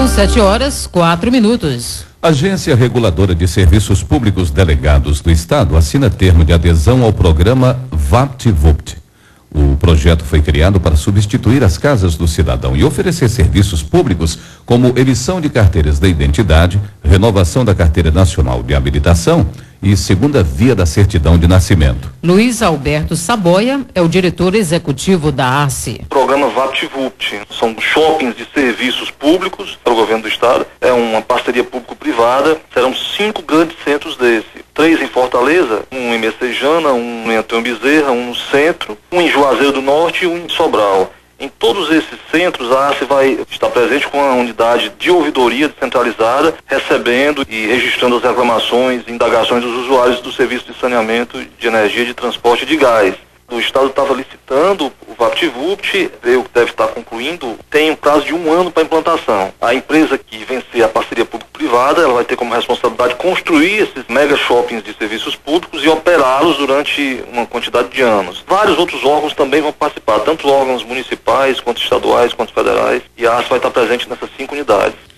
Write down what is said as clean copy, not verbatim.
São 7h04. Agência Reguladora de Serviços Públicos Delegados do Estado assina termo de adesão ao programa VaptVupt. O projeto foi criado para substituir as casas do cidadão e oferecer serviços públicos como emissão de carteiras de identidade, renovação da Carteira Nacional de Habilitação e segunda via da certidão de nascimento. Luiz Alberto Saboia é o diretor executivo da ARCE. O programa VaptVupt são shoppings de serviços públicos para o governo do estado. É uma parceria público-privada. Serão 5 grandes centros desse. 3 em Fortaleza, um em Messejana, um em Antônio Bezerra, um no centro, um em Juazeiro do Norte e um em Sobral. Em todos esses centros, a ARCE vai estar presente com a unidade de ouvidoria descentralizada, recebendo e registrando as reclamações e indagações dos usuários do serviço de saneamento, de energia, de transporte e de gás. O Estado estava licitando o VaptVupt, veio que deve estar concluindo, tem um prazo de 1 ano para implantação. A empresa que vencer a parceria público-privada, ela vai ter como responsabilidade construir esses mega shoppings de serviços públicos e operá-los durante uma quantidade de anos. Vários outros órgãos também vão participar, tanto órgãos municipais, quanto estaduais, quanto federais, e a ARCE vai estar presente nessas 5 unidades.